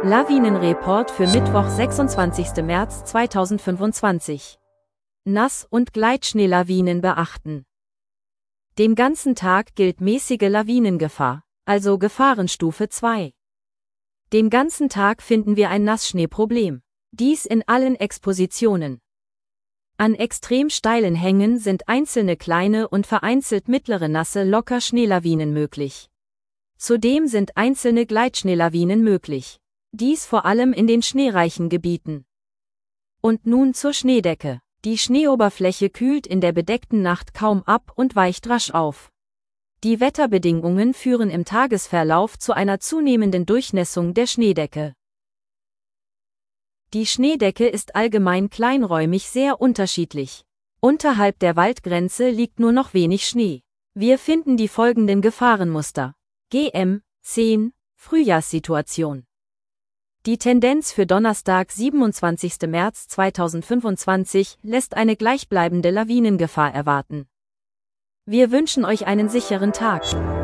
Lawinenreport für Mittwoch, 26. März 2025. Nass- und Gleitschneelawinen beachten. Den ganzen Tag gilt mäßige Lawinengefahr, also Gefahrenstufe 2. Den ganzen Tag finden wir ein Nassschneeproblem. Dies in allen Expositionen. An extrem steilen Hängen sind einzelne kleine und vereinzelt mittlere nasse Locker-Schneelawinen möglich. Zudem sind einzelne Gleitschneelawinen möglich. Dies vor allem in den schneereichen Gebieten. Und nun zur Schneedecke. Die Schneeoberfläche kühlt in der bedeckten Nacht kaum ab und weicht rasch auf. Die Wetterbedingungen führen im Tagesverlauf zu einer zunehmenden Durchnässung der Schneedecke. Die Schneedecke ist allgemein kleinräumig sehr unterschiedlich. Unterhalb der Waldgrenze liegt nur noch wenig Schnee. Wir finden die folgenden Gefahrenmuster. GM10 Frühjahrssituation. Die Tendenz für Donnerstag, 27. März 2025, lässt eine gleichbleibende Lawinengefahr erwarten. Wir wünschen euch einen sicheren Tag.